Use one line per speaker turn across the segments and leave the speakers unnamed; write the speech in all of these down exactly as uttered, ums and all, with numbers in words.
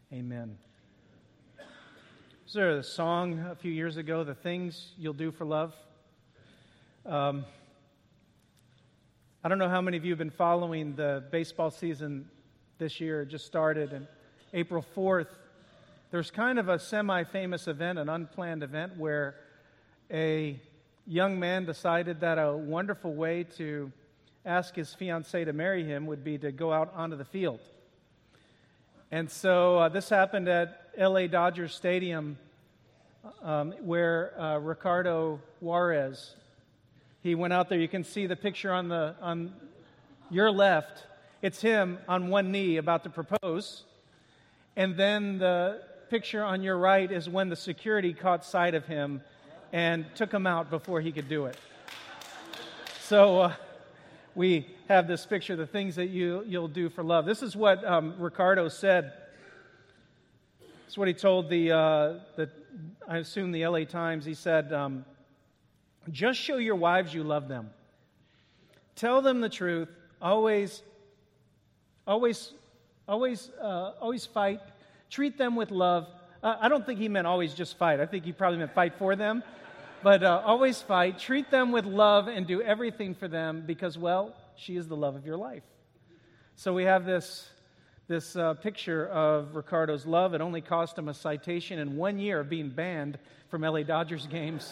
Amen. Was there a song a few years ago, The Things You'll Do for Love? Um, I don't know how many of you have been following the baseball season this year. It just started, and April fourth, there's kind of a semi-famous event, an unplanned event, where a young man decided that a wonderful way to ask his fiancée to marry him would be to go out onto the field. And so uh, this happened at L A Dodgers Stadium, um, where uh, Ricardo Juarez, he went out there. You can see the picture on the on your left. It's him on one knee about to propose. And then the picture on your right is when the security caught sight of him and took him out before he could do it. So uh, we have this picture, the things that you, you'll do for love. This is what um, Ricardo said. It's what he told the, uh, the, I assume the L A Times. He said, um, just show your wives you love them. Tell them the truth. Always, always, always, uh, always fight. Treat them with love. Uh, I don't think he meant always just fight. I think he probably meant fight for them. But uh, always fight. Treat them with love and do everything for them because, well, she is the love of your life. So we have this, this uh, picture of Ricardo's love. It only cost him a citation and one year of being banned from L A Dodgers games.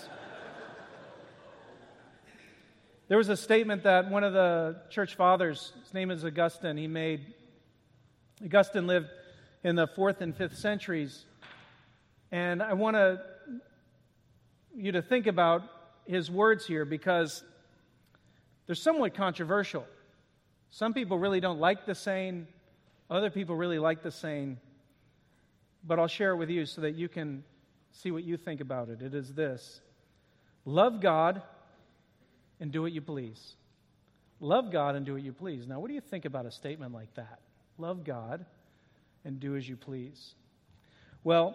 There was a statement that one of the church fathers, his name is Augustine, he made. Augustine lived in the fourth and fifth centuries. And I want to, you to think about his words here because they're somewhat controversial. Some people really don't like the saying. Other people really like the saying. But I'll share it with you so that you can see what you think about it. It is this: love God and do what you please. Love God and do what you please. Now, what do you think about a statement like that? Love God and do as you please. Well,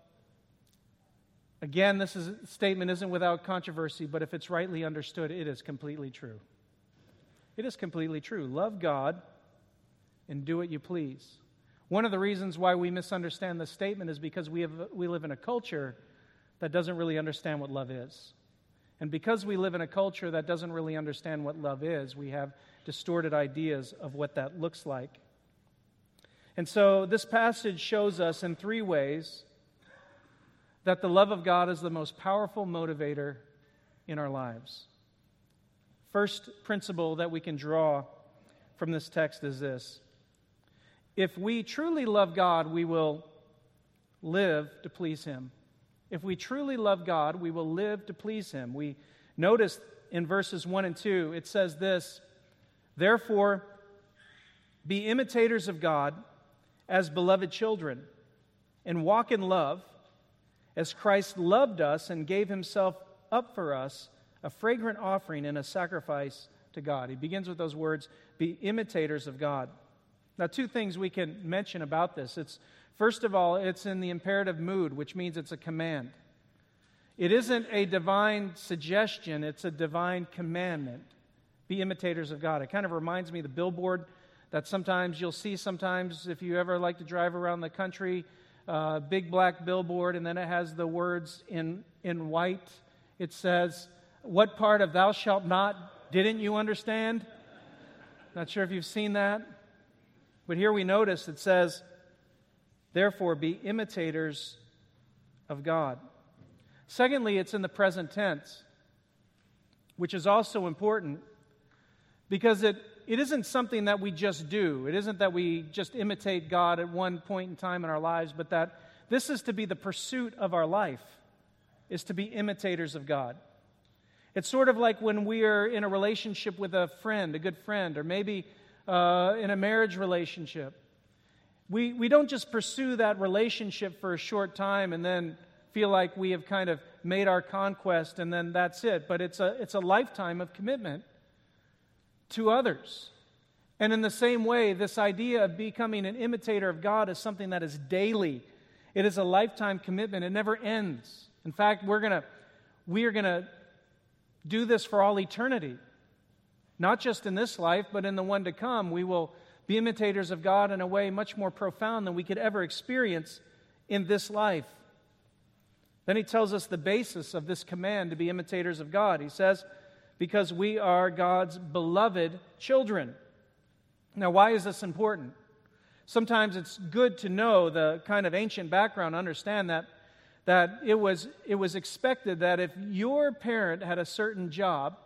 again, this is, statement isn't without controversy, but if it's rightly understood, it is completely true. It is completely true. Love God and do what you please. One of the reasons why we misunderstand this statement is because we have we live in a culture that doesn't really understand what love is. And because we live in a culture that doesn't really understand what love is, we have distorted ideas of what that looks like. And so this passage shows us in three ways that the love of God is the most powerful motivator in our lives. First principle that we can draw from this text is this: if we truly love God, we will live to please Him. If we truly love God, we will live to please Him. We notice in verses one and two, it says this: therefore, be imitators of God as beloved children, and walk in love, as Christ loved us and gave Himself up for us, a fragrant offering and a sacrifice to God. He begins with those words, be imitators of God. Now, two things we can mention about this. It's First of all, it's in the imperative mood, which means it's a command. It isn't a divine suggestion, it's a divine commandment. Be imitators of God. It kind of reminds me of the billboard that sometimes you'll see sometimes if you ever like to drive around the country, uh, big black billboard, and then it has the words in, in white. It says, what part of thou shalt not didn't you understand? Not sure if you've seen that. But here we notice it says, therefore, be imitators of God. Secondly, it's in the present tense, which is also important because it, it isn't something that we just do. It isn't that we just imitate God at one point in time in our lives, but that this is to be the pursuit of our life, is to be imitators of God. It's sort of like when we are in a relationship with a friend, a good friend, or maybe uh, in a marriage relationship. We we don't just pursue that relationship for a short time and then feel like we have kind of made our conquest and then that's it. But it's a it's a lifetime of commitment to others. And in the same way, this idea of becoming an imitator of God is something that is daily. It is a lifetime commitment. It never ends. In fact, we're gonna we are gonna do this for all eternity. Not just in this life, but in the one to come. We will be imitators of God in a way much more profound than we could ever experience in this life. Then he tells us the basis of this command to be imitators of God. He says, because we are God's beloved children. Now, why is this important? Sometimes it's good to know the kind of ancient background, understand that, that it was, it was expected that if your parent had a certain job,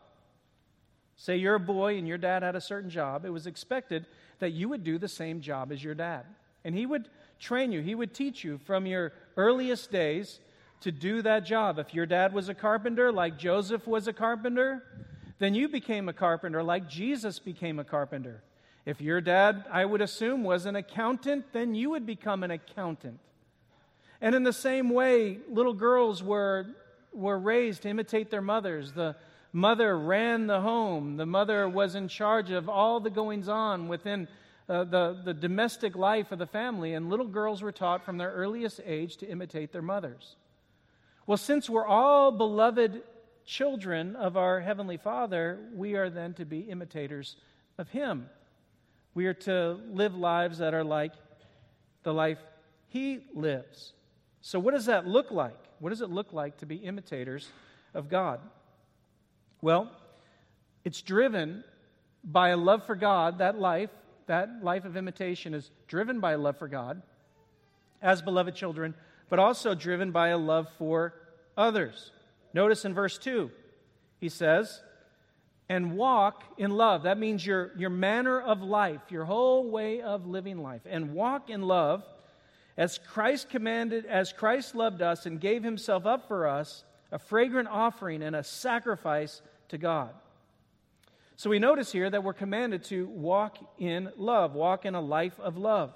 say you're a boy and your dad had a certain job, it was expected that you would do the same job as your dad. And he would train you, he would teach you from your earliest days to do that job. If your dad was a carpenter, like Joseph was a carpenter, then you became a carpenter like Jesus became a carpenter. If your dad, I would assume, was an accountant, then you would become an accountant. And in the same way, little girls were, were raised to imitate their mothers. The mother ran the home. The mother was in charge of all the goings-on within uh, the, the domestic life of the family. And little girls were taught from their earliest age to imitate their mothers. Well, since we're all beloved children of our Heavenly Father, we are then to be imitators of Him. We are to live lives that are like the life He lives. So what does that look like? What does it look like to be imitators of God? Well, it's driven by a love for God. That life, that life of imitation is driven by a love for God as beloved children, but also driven by a love for others. Notice in verse two, he says, and walk in love. That means your, your manner of life, your whole way of living life. And walk in love as Christ commanded, as Christ loved us and gave Himself up for us, a fragrant offering and a sacrifice to God. So we notice here that we're commanded to walk in love, walk in a life of love.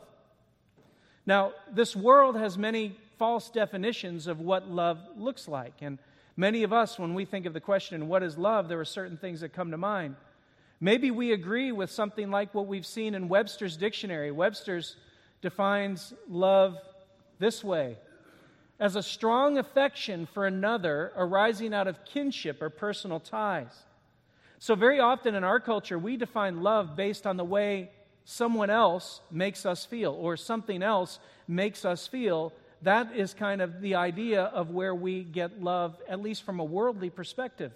Now, this world has many false definitions of what love looks like. And many of us, when we think of the question, what is love, there are certain things that come to mind. Maybe we agree with something like what we've seen in Webster's dictionary. Webster's defines love this way: as a strong affection for another arising out of kinship or personal ties. So very often in our culture, we define love based on the way someone else makes us feel, or something else makes us feel. That is kind of the idea of where we get love, at least from a worldly perspective.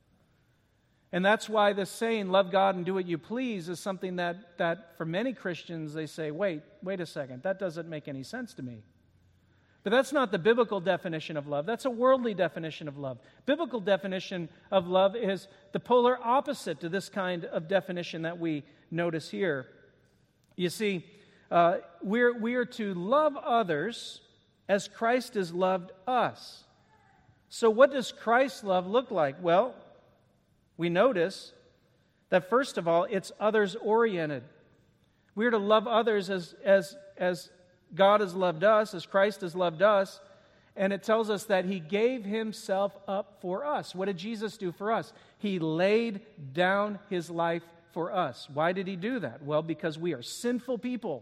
And that's why this saying, love God and do what you please, is something that, that for many Christians, they say, wait, wait a second, that doesn't make any sense to me. But that's not the biblical definition of love. That's a worldly definition of love. Biblical definition of love is the polar opposite to this kind of definition that we notice here. You see, uh, we're, we are to love others as Christ has loved us. So what does Christ's love look like? Well, we notice that first of all, it's others-oriented. We are to love others as, as, as God has loved us, as Christ has loved us, and it tells us that He gave Himself up for us. What did Jesus do for us? He laid down His life for us. Why did He do that? Well, because we are sinful people.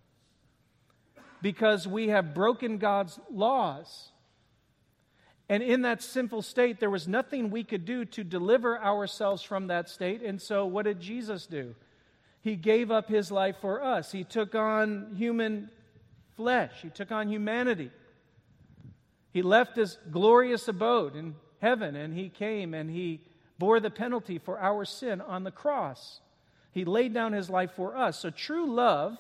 Because we have broken God's laws. And in that sinful state, there was nothing we could do to deliver ourselves from that state. And so what did Jesus do? He gave up His life for us. He took on human flesh. He took on humanity. He left His glorious abode in heaven, and He came and He bore the penalty for our sin on the cross. He laid down His life for us. So true love,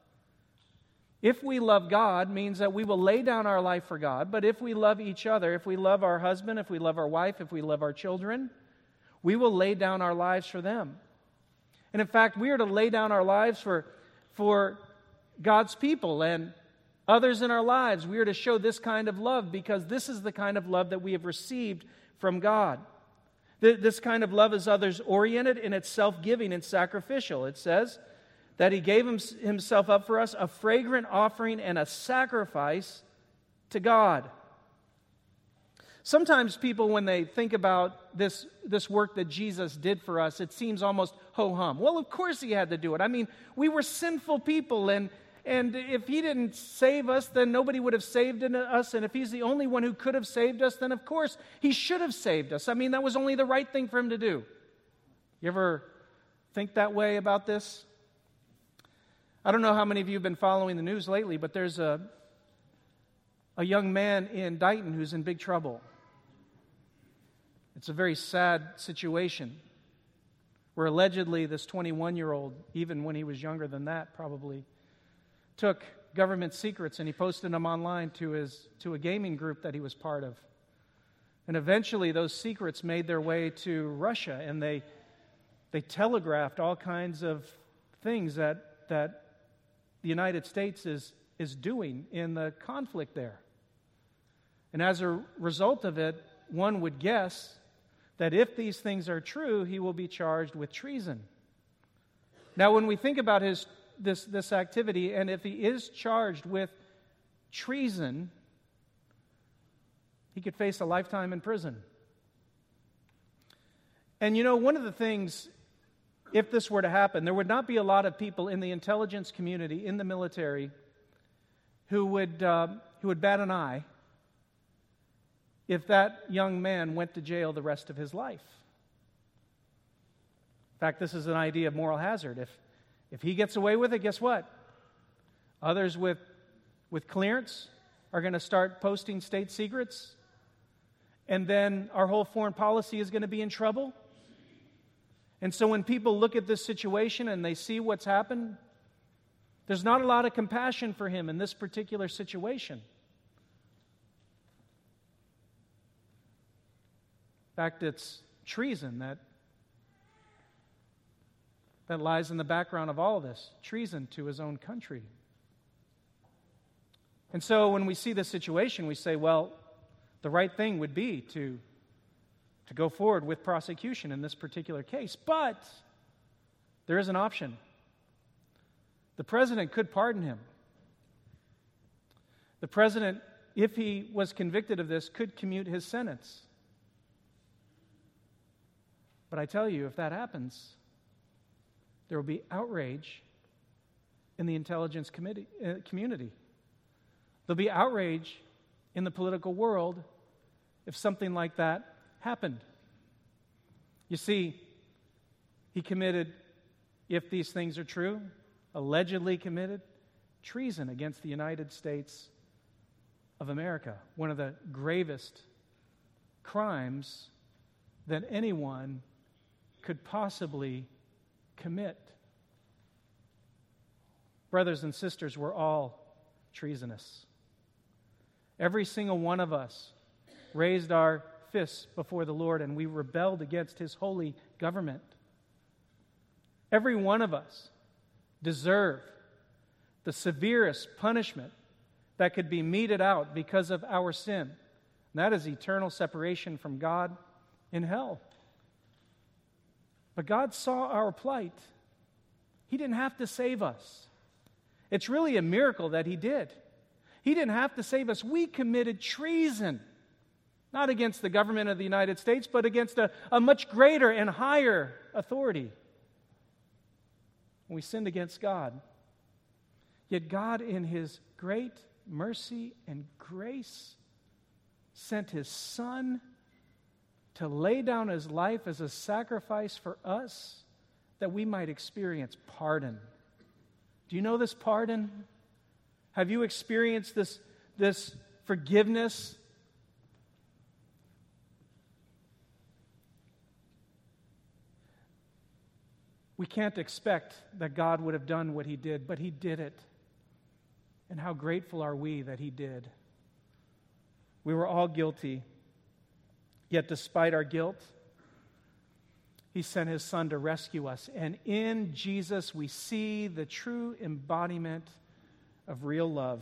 if we love God, means that we will lay down our life for God. But if we love each other, if we love our husband, if we love our wife, if we love our children, we will lay down our lives for them. And in fact, we are to lay down our lives for, for God's people and others in our lives. We are to show this kind of love because this is the kind of love that we have received from God. This kind of love is others-oriented and it's self-giving and sacrificial. It says that He gave Himself up for us, a fragrant offering and a sacrifice to God. Sometimes people, when they think about this, this work that Jesus did for us, it seems almost ho-hum. Well, of course He had to do it. I mean, we were sinful people, and, and if He didn't save us, then nobody would have saved us, and if He's the only one who could have saved us, then of course He should have saved us. I mean, that was only the right thing for Him to do. You ever think that way about this? I don't know how many of you have been following the news lately, but there's a, a young man in Dighton who's in big trouble. It's a very sad situation where allegedly this twenty-one-year-old, even when he was younger than that probably, took government secrets and he posted them online to his to a gaming group that he was part of. And eventually those secrets made their way to Russia, and they they telegraphed all kinds of things that that the United States is is doing in the conflict there. And as a result of it, one would guess that if these things are true, he will be charged with treason. Now, when we think about his this this activity, and if he is charged with treason, he could face a lifetime in prison. And you know, one of the things, if this were to happen, there would not be a lot of people in the intelligence community, in the military, who would uh, who would bat an eye if that young man went to jail the rest of his life. In fact, this is an idea of moral hazard. If if he gets away with it, guess what? Others with with clearance are going to start posting state secrets, and then our whole foreign policy is going to be in trouble. And so when people look at this situation and they see what's happened, there's not a lot of compassion for him in this particular situation. In fact, it's treason that, that lies in the background of all this. Treason to his own country. And so when we see this situation, we say, well, the right thing would be to, to go forward with prosecution in this particular case. But there is an option. The president could pardon him. The president, if he was convicted of this, could commute his sentence. But I tell you, if that happens, there will be outrage in the intelligence committee, uh, community. There'll be outrage in the political world if something like that happened. You see, he committed, if these things are true, allegedly committed treason against the United States of America, one of the gravest crimes that anyone could possibly commit. Brothers and sisters, we're all treasonous. Every single one of us raised our fists before the Lord and we rebelled against His holy government. Every one of us deserve the severest punishment that could be meted out because of our sin. And that is eternal separation from God in hell. But God saw our plight. He didn't have to save us. It's really a miracle that He did. He didn't have to save us. We committed treason, not against the government of the United States, but against a, a much greater and higher authority. We sinned against God. Yet God, in His great mercy and grace, sent His Son to lay down His life as a sacrifice for us that we might experience pardon. Do you know this pardon? Have you experienced this, this forgiveness? We can't expect that God would have done what He did, but He did it. And how grateful are we that He did. We were all guilty. Yet despite our guilt, He sent His Son to rescue us. And in Jesus we see the true embodiment of real love.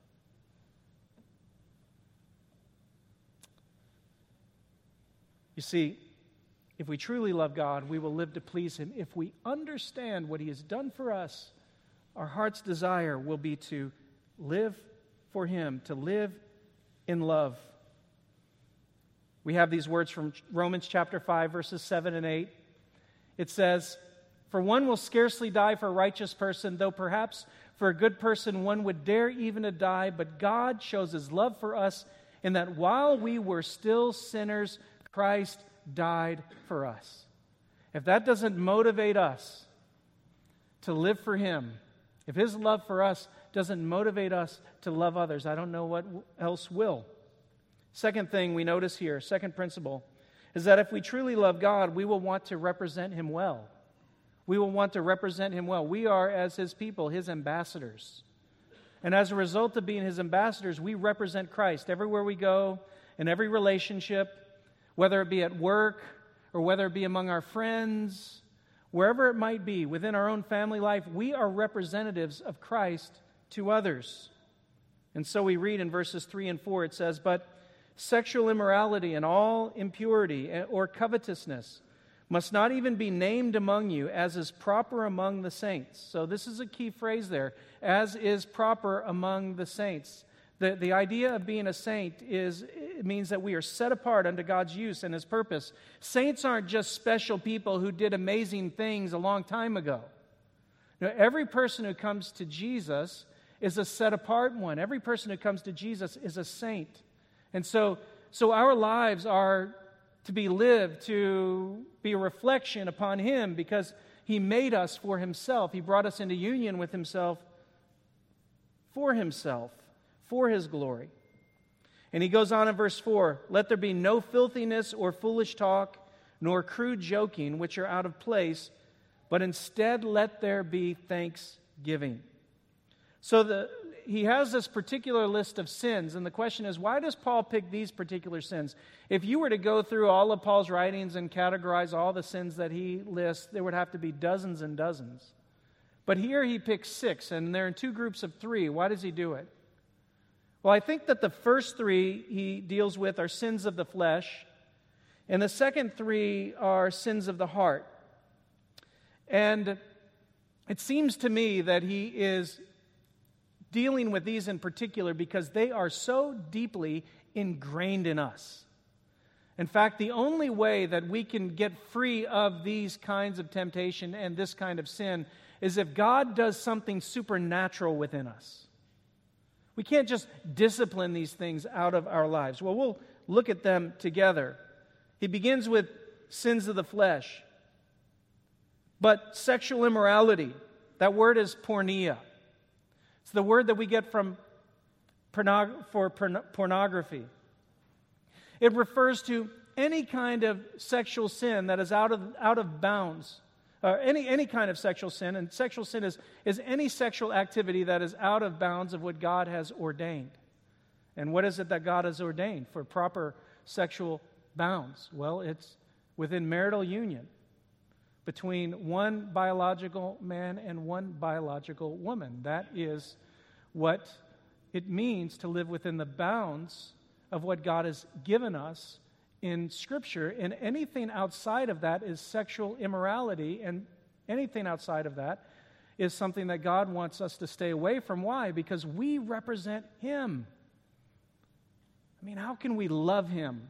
You see, if we truly love God, we will live to please Him. If we understand what He has done for us, our heart's desire will be to live for Him, to live in love. We have these words from Romans chapter five, verses seven and eight. It says, "For one will scarcely die for a righteous person, though perhaps for a good person one would dare even to die. But God shows His love for us in that while we were still sinners, Christ died for us." If that doesn't motivate us to live for Him If his love for us doesn't motivate us to love others, I don't know what else will. Second thing we notice here, second principle, is that if we truly love God, we will want to represent him well. We will want to represent him well. We are, as his people, his ambassadors. And as a result of being his ambassadors, we represent Christ everywhere we go, in every relationship, whether it be at work or whether it be among our friends, wherever it might be, within our own family life, we are representatives of Christ to others. And so we read in verses three and four, it says, "But sexual immorality and all impurity or covetousness must not even be named among you, as is proper among the saints." So this is a key phrase there, as is proper among the saints. The, the idea of being a saint is, it means that we are set apart unto God's use and his purpose. Saints aren't just special people who did amazing things a long time ago. Now, every person who comes to Jesus is a set apart one. Every person who comes to Jesus is a saint. And so, so our lives are to be lived, to be a reflection upon him, because he made us for himself. He brought us into union with himself for himself, for his glory. And he goes on in verse four, "Let there be no filthiness or foolish talk, nor crude joking, which are out of place, but instead let there be thanksgiving." So the, he has this particular list of sins, and the question is, why does Paul pick these particular sins? If you were to go through all of Paul's writings and categorize all the sins that he lists, there would have to be dozens and dozens. But here he picks six, and they're in two groups of three. Why does he do it? Well, I think that the first three he deals with are sins of the flesh, and the second three are sins of the heart. And it seems to me that he is dealing with these in particular because they are so deeply ingrained in us. In fact, the only way that we can get free of these kinds of temptation and this kind of sin is if God does something supernatural within us. We can't just discipline these things out of our lives. Well, we'll look at them together. He begins with sins of the flesh. But sexual immorality, that word is porneia. It's the word that we get from pornog- for porn- pornography. It refers to any kind of sexual sin that is out of, out of bounds. Uh, any, any kind of sexual sin, and sexual sin is, is any sexual activity that is out of bounds of what God has ordained. And what is it that God has ordained for proper sexual bounds? Well, it's within marital union between one biological man and one biological woman. That is what it means to live within the bounds of what God has given us in Scripture, and anything outside of that is sexual immorality, and anything outside of that is something that God wants us to stay away from. Why? Because we represent him. I mean, how can we love him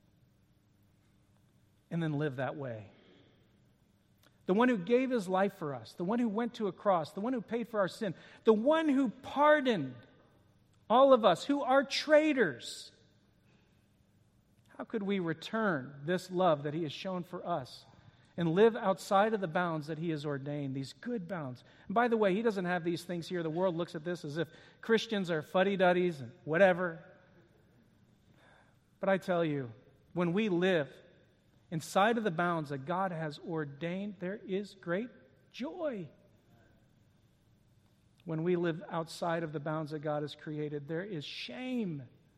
and then live that way? The one who gave his life for us, the one who went to a cross, the one who paid for our sin, the one who pardoned all of us who are traitors. How could we return this love that he has shown for us and live outside of the bounds that he has ordained, these good bounds? And by the way, he doesn't have these things here. The world looks at this as if Christians are fuddy-duddies and whatever. But I tell you, when we live inside of the bounds that God has ordained, there is great joy. When we live outside of the bounds that God has created, there is shame.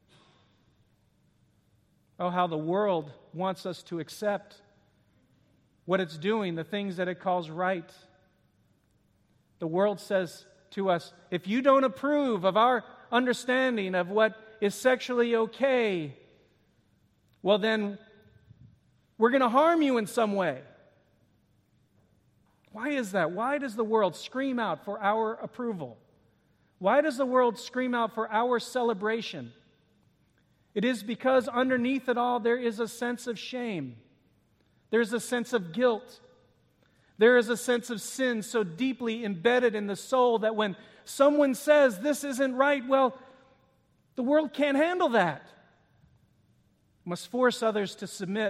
Oh, how the world wants us to accept what it's doing, the things that it calls right. The world says to us, if you don't approve of our understanding of what is sexually okay, well then, we're going to harm you in some way. Why is that? Why does the world scream out for our approval? Why does the world scream out for our celebration? It is because underneath it all there is a sense of shame. There's a sense of guilt. There is a sense of sin so deeply embedded in the soul that when someone says this isn't right, well, the world can't handle that. It must force others to submit.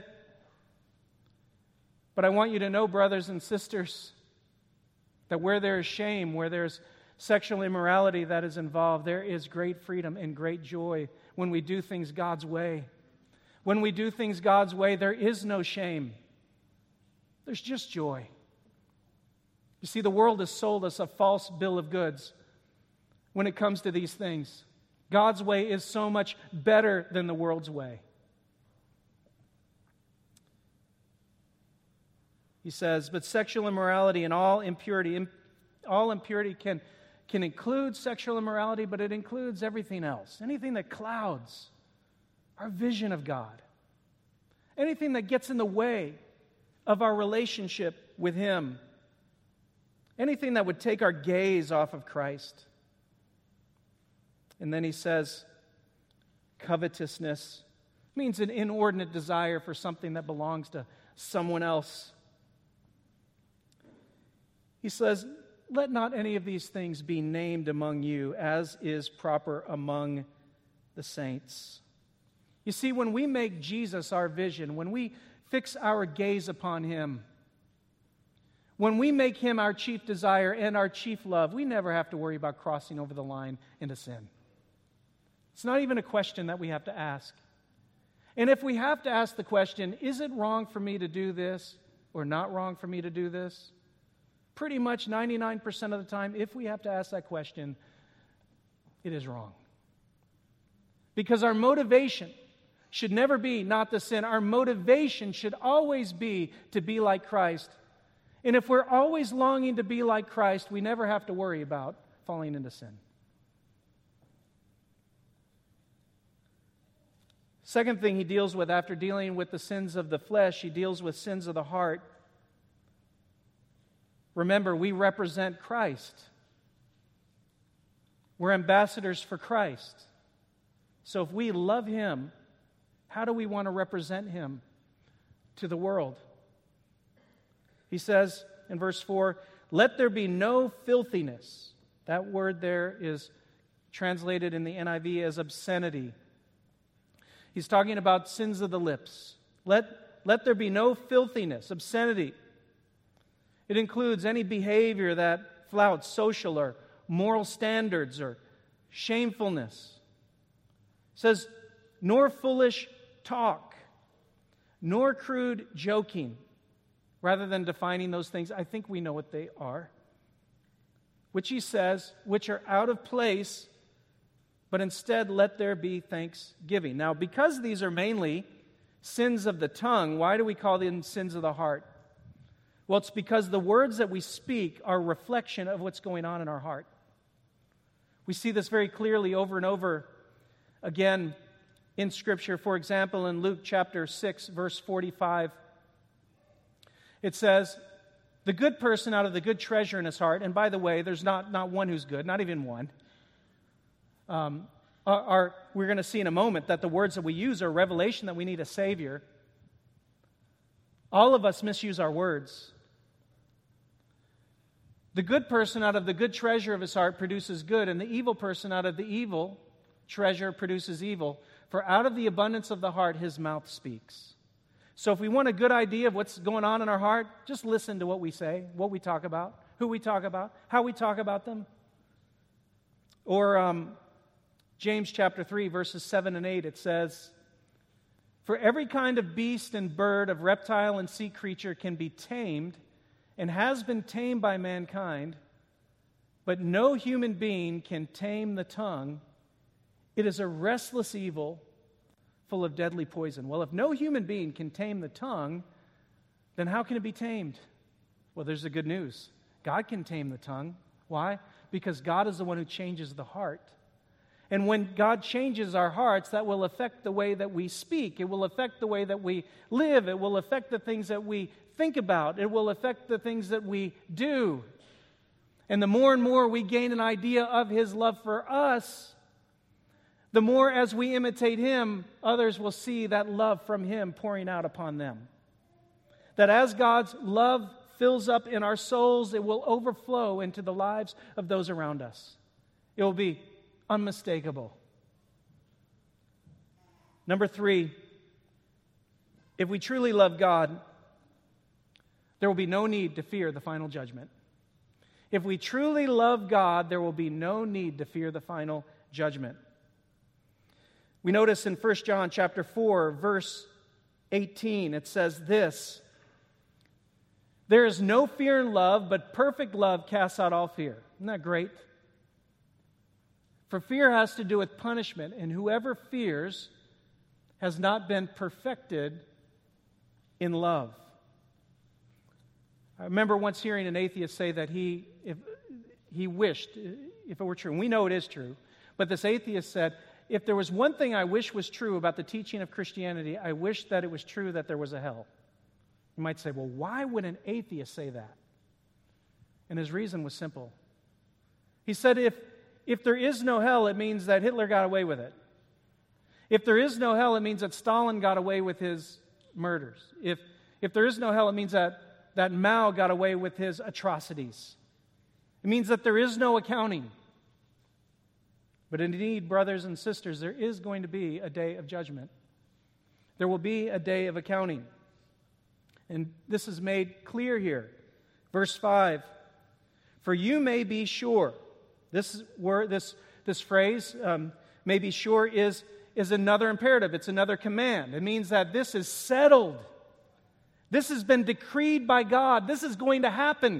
But I want you to know, brothers and sisters, that where there is shame, where there's sexual immorality that is involved, there is great freedom and great joy when we do things God's way. When we do things God's way, there is no shame. There's just joy. You see, the world has sold us a false bill of goods when it comes to these things. God's way is so much better than the world's way. He says, but sexual immorality and all impurity, all impurity can, can include sexual immorality, but it includes everything else. Anything that clouds our vision of God. Anything that gets in the way of our relationship with Him. Anything that would take our gaze off of Christ. And then he says, covetousness means an inordinate desire for something that belongs to someone else. He says, let not any of these things be named among you, as is proper among the saints. You see, when we make Jesus our vision, when we fix our gaze upon Him, when we make Him our chief desire and our chief love, we never have to worry about crossing over the line into sin. It's not even a question that we have to ask. And if we have to ask the question, is it wrong for me to do this or not wrong for me to do this? Pretty much ninety-nine percent of the time, if we have to ask that question, it is wrong. Because our motivation should never be not to sin. Our motivation should always be to be like Christ. And if we're always longing to be like Christ, we never have to worry about falling into sin. Second thing he deals with after dealing with the sins of the flesh, he deals with sins of the heart. Remember, we represent Christ. We're ambassadors for Christ. So if we love Him, how do we want to represent Him to the world? He says in verse four, let there be no filthiness. That word there is translated in the N I V as obscenity. He's talking about sins of the lips. Let, let there be no filthiness, obscenity. It includes any behavior that flouts social or moral standards or shamefulness. It says, nor foolish talk, nor crude joking. Rather than defining those things, I think we know what they are. Which he says, which are out of place, but instead let there be thanksgiving. Now, because these are mainly sins of the tongue, why do we call them sins of the heart? Well, it's because the words that we speak are a reflection of what's going on in our heart. We see this very clearly over and over again in Scripture. For example, in Luke chapter six, verse forty-five, it says, the good person out of the good treasure in his heart, and by the way, there's not, not one who's good, not even one. Um, are, are, we're going to see in a moment that the words that we use are a revelation that we need a Savior. All of us misuse our words. The good person out of the good treasure of his heart produces good, and the evil person out of the evil treasure produces evil. For out of the abundance of the heart, his mouth speaks. So if we want a good idea of what's going on in our heart, just listen to what we say, what we talk about, who we talk about, how we talk about them. Or um, James chapter three, verses seven and eight, it says, for every kind of beast and bird, of reptile and sea creature can be tamed and has been tamed by mankind, but no human being can tame the tongue. It is a restless evil full of deadly poison. Well, if no human being can tame the tongue, then how can it be tamed? Well, there's the good news. God can tame the tongue. Why? Because God is the one who changes the heart. And when God changes our hearts, that will affect the way that we speak. It will affect the way that we live. It will affect the things that we think about. It will affect the things that we do. And the more and more we gain an idea of His love for us, the more as we imitate Him, others will see that love from Him pouring out upon them. That as God's love fills up in our souls, it will overflow into the lives of those around us. It will be unmistakable. Number three, if we truly love God, there will be no need to fear the final judgment. If we truly love God, there will be no need to fear the final judgment. We notice in First John chapter four, verse eighteen, it says this: "There is no fear in love, but perfect love casts out all fear." Isn't that great? For fear has to do with punishment, and whoever fears has not been perfected in love. I remember once hearing an atheist say that he, if he wished, if it were true, and we know it is true, but this atheist said, if there was one thing I wish was true about the teaching of Christianity, I wish that it was true that there was a hell. You might say, well, why would an atheist say that? And his reason was simple. He said, if, if there is no hell, it means that Hitler got away with it. If there is no hell, it means that Stalin got away with his murders. If, if there is no hell, it means that, that Mao got away with his atrocities. It means that there is no accounting. But indeed, brothers and sisters, there is going to be a day of judgment. There will be a day of accounting. And this is made clear here. Verse five, "For you may be sure." This word, this, this phrase, um, "may be sure," is, is another imperative. It's another command. It means that this is settled. This has been decreed by God. This is going to happen.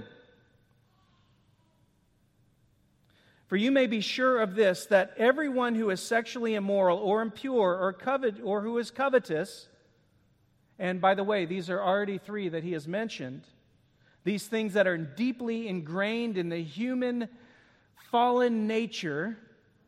"For you may be sure of this, that everyone who is sexually immoral or impure or covet or who is covetous," and by the way, these are already three that he has mentioned, these things that are deeply ingrained in the human fallen nature,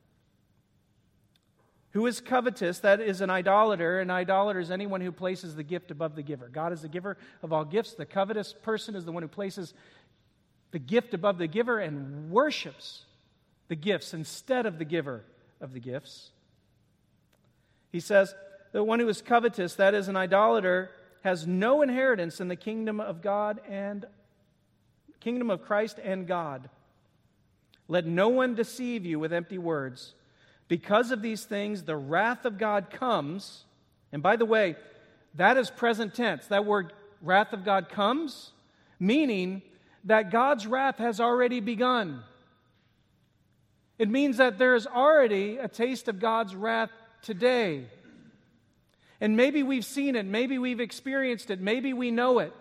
who is covetous, that is an idolater. An idolater is anyone who places the gift above the giver. God is the giver of all gifts. The covetous person is the one who places the gift above the giver and worships the gifts instead of the giver of the gifts. He says, the one who is covetous, that is an idolater, has no inheritance in the kingdom of God and kingdom of Christ and God. Let no one deceive you with empty words. Because of these things, the wrath of God comes. And by the way, that is present tense. That word, wrath of God comes, meaning that God's wrath has already begun. It means that there is already a taste of God's wrath today. And maybe we've seen it, maybe we've experienced it, maybe we know it.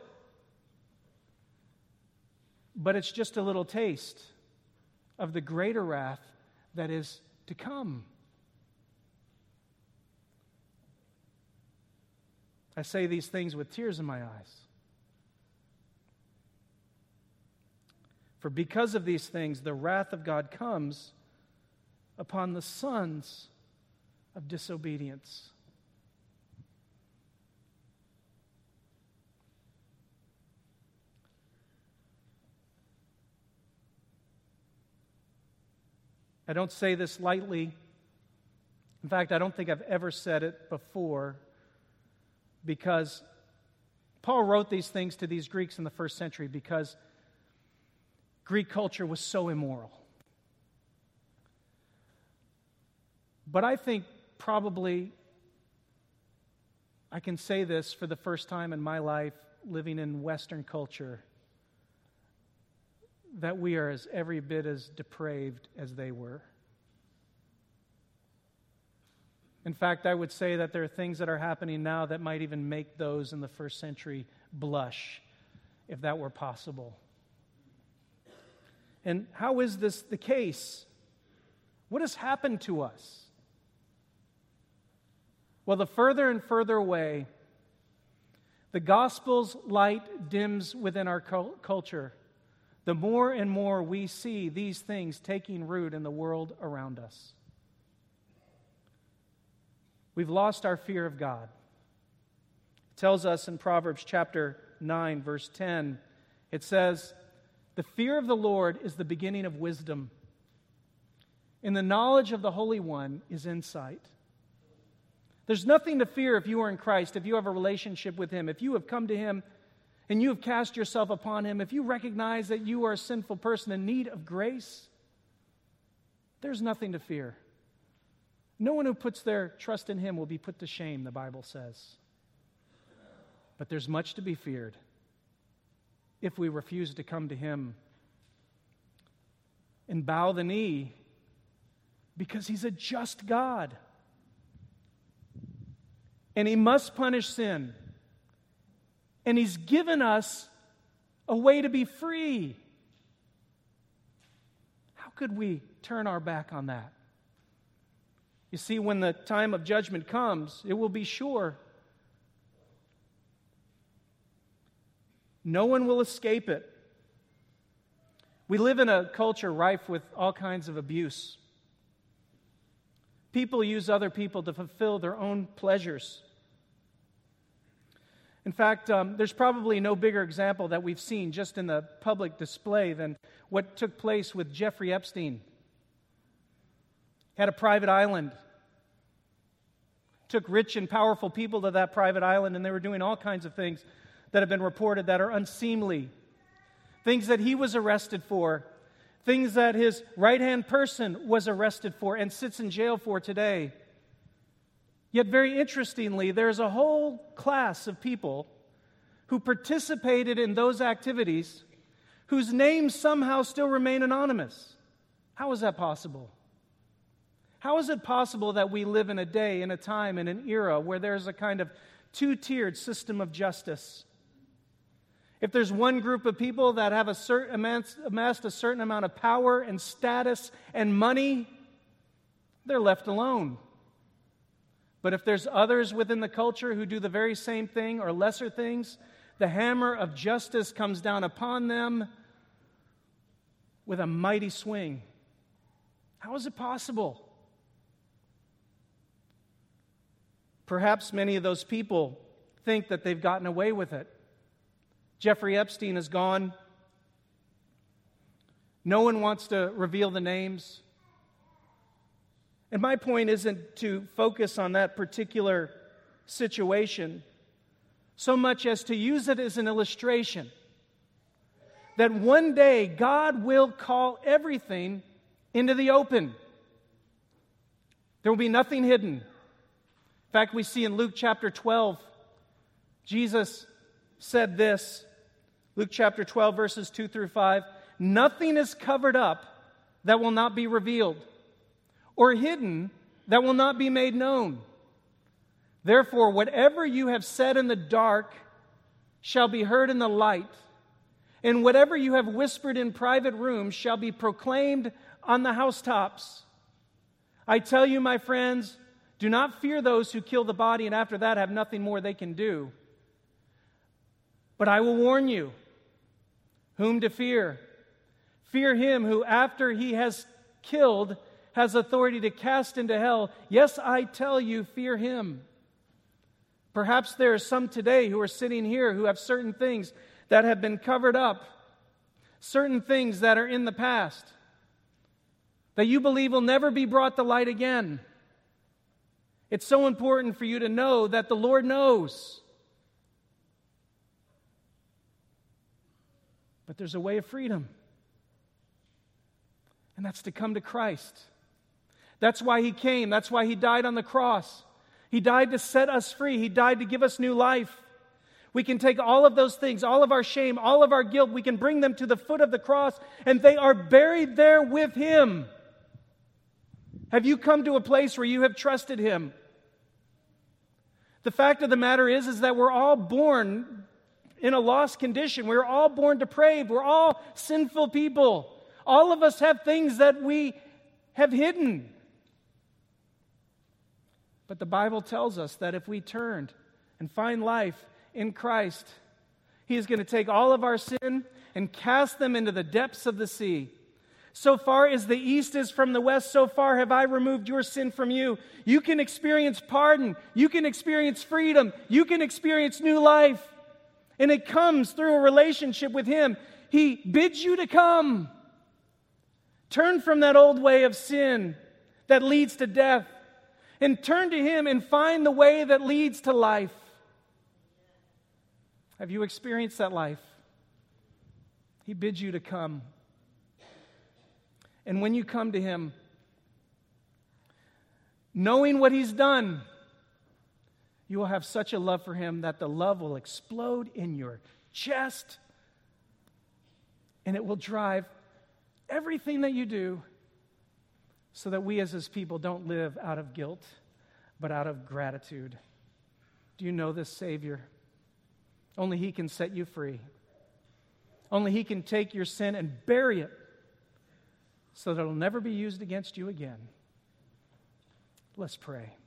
But it's just a little taste of the greater wrath that is to come. I say these things with tears in my eyes. For because of these things, the wrath of God comes upon the sons of disobedience. I don't say this lightly. In fact, I don't think I've ever said it before, because Paul wrote these things to these Greeks in the first century because Greek culture was so immoral. But I think probably I can say this for the first time in my life living in Western culture, that we are as every bit as depraved as they were. In fact, I would say that there are things that are happening now that might even make those in the first century blush, if that were possible. And how is this the case? What has happened to us? Well, the further and further away the gospel's light dims within our culture, the more and more we see these things taking root in the world around us. We've lost our fear of God. It tells us in Proverbs chapter nine, verse ten, it says, "The fear of the Lord is the beginning of wisdom. In the knowledge of the Holy One is insight." There's nothing to fear if you are in Christ, if you have a relationship with Him, if you have come to Him and you have cast yourself upon Him, if you recognize that you are a sinful person in need of grace, there's nothing to fear. No one who puts their trust in Him will be put to shame, the Bible says. But there's much to be feared if we refuse to come to Him and bow the knee because He's a just God. And He must punish sin. And He's given us a way to be free. How could we turn our back on that? You see, when the time of judgment comes, it will be sure. No one will escape it. We live in a culture rife with all kinds of abuse. People use other people to fulfill their own pleasures. In fact, um, there's probably no bigger example that we've seen just in the public display than what took place with Jeffrey Epstein. Had a private island. Took rich and powerful people to that private island, and they were doing all kinds of things that have been reported that are unseemly. Things that he was arrested for. Things that his right-hand person was arrested for and sits in jail for today. Yet very interestingly, there's a whole class of people who participated in those activities whose names somehow still remain anonymous. How is that possible? How is it possible that we live in a day, in a time, in an era where there's a kind of two-tiered system of justice? If there's one group of people that have a certain, amassed a certain amount of power and status and money, they're left alone. But if there's others within the culture who do the very same thing or lesser things, the hammer of justice comes down upon them with a mighty swing. How is it possible? Perhaps many of those people think that they've gotten away with it. Jeffrey Epstein is gone. No one wants to reveal the names. And my point isn't to focus on that particular situation so much as to use it as an illustration that one day God will call everything into the open. There will be nothing hidden. In fact, we see in Luke chapter twelve, Jesus said this, Luke chapter twelve, verses two through five, "Nothing is covered up that will not be revealed, or hidden that will not be made known. Therefore, whatever you have said in the dark shall be heard in the light, and whatever you have whispered in private rooms shall be proclaimed on the housetops. I tell you, my friends, do not fear those who kill the body and after that have nothing more they can do. But I will warn you whom to fear. Fear him who after he has killed has authority to cast into hell. Yes, I tell you, fear him." Perhaps there are some today who are sitting here who have certain things that have been covered up, certain things that are in the past, that you believe will never be brought to light again. It's so important for you to know that the Lord knows. But there's a way of freedom, and that's to come to Christ. That's why He came. That's why He died on the cross. He died to set us free. He died to give us new life. We can take all of those things, all of our shame, all of our guilt, we can bring them to the foot of the cross, and they are buried there with Him. Have you come to a place where you have trusted Him? The fact of the matter is, is that we're all born in a lost condition. We're all born depraved. We're all sinful people. All of us have things that we have hidden. But the Bible tells us that if we turned and find life in Christ, He is going to take all of our sin and cast them into the depths of the sea. So far as the east is from the west, so far have I removed your sin from you. You can experience pardon. You can experience freedom. You can experience new life. And it comes through a relationship with Him. He bids you to come. Turn from that old way of sin that leads to death, and turn to Him and find the way that leads to life. Have you experienced that life? He bids you to come. And when you come to Him, knowing what He's done, you will have such a love for Him that the love will explode in your chest, and it will drive everything that you do so that we as his people don't live out of guilt, but out of gratitude. Do you know this Savior? Only he can set you free. Only he can take your sin and bury it so that it'll never be used against you again. Let's pray.